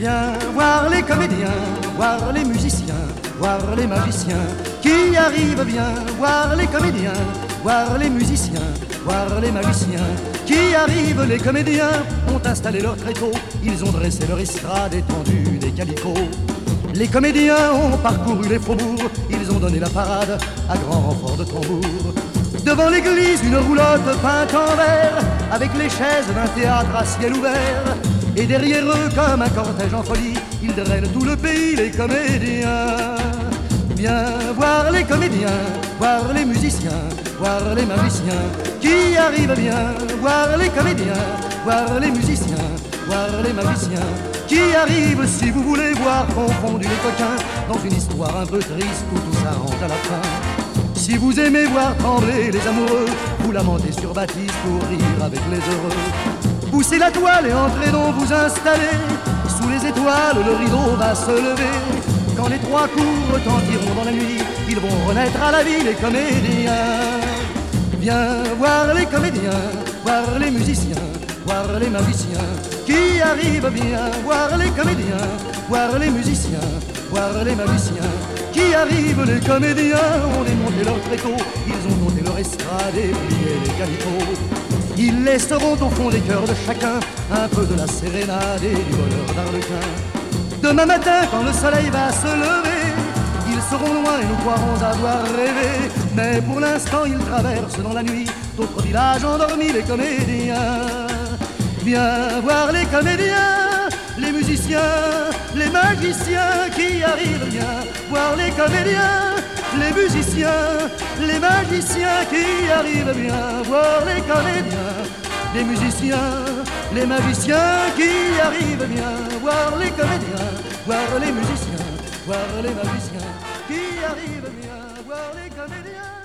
Viens voir les comédiens, voir les musiciens, voir les magiciens qui arrivent. Viens voir les comédiens, voir les musiciens, voir les magiciens qui arrivent. Les comédiens ont installé leur tréteau, ils ont dressé leur estrade étendue des calicots. Les comédiens ont parcouru les faubourgs, ils ont donné la parade à grand renfort de tambour. Devant l'église, une roulotte peinte en vert, avec les chaises d'un théâtre à ciel ouvert. Et derrière eux, comme un cortège en folie, ils drainent tout le pays, les comédiens. Viens voir les comédiens, voir les musiciens, voir les magiciens qui arrivent. Viens voir les comédiens, voir les musiciens, voir les magiciens qui arrivent. Si vous voulez voir confondus les coquins dans une histoire un peu triste où tout s'arrange à la fin. Si vous aimez voir trembler les amoureux, vous lamentez sur Baptiste pour rire avec les heureux. Poussez la toile et entrez donc vous installer. Sous les étoiles, le rideau va se lever. Quand les trois coups retentiront dans la nuit, ils vont renaître à la vie, les comédiens. Viens voir les comédiens, voir les musiciens, voir les magiciens qui arrivent. Viens voir les comédiens, voir les musiciens, voir les magiciens qui arrivent. Les comédiens ont démonté leur tréteau, ils ont monté leur estrade et plié les calicots. Ils laisseront au fond des cœurs de chacun un peu de la sérénade et du bonheur d'Arlequin. Demain matin, quand le soleil va se lever, ils seront loin et nous croirons avoir rêvé. Mais pour l'instant, ils traversent dans la nuit d'autres villages endormis, les comédiens. Viens voir les comédiens, les musiciens, les magiciens qui arrivent. Viens voir les comédiens, les musiciens, les magiciens qui arrivent. Viens voir les comédiens, les musiciens, les magiciens qui arrivent. Viens voir les comédiens, voir les musiciens, voir les magiciens qui arrivent. Viens voir les comédiens.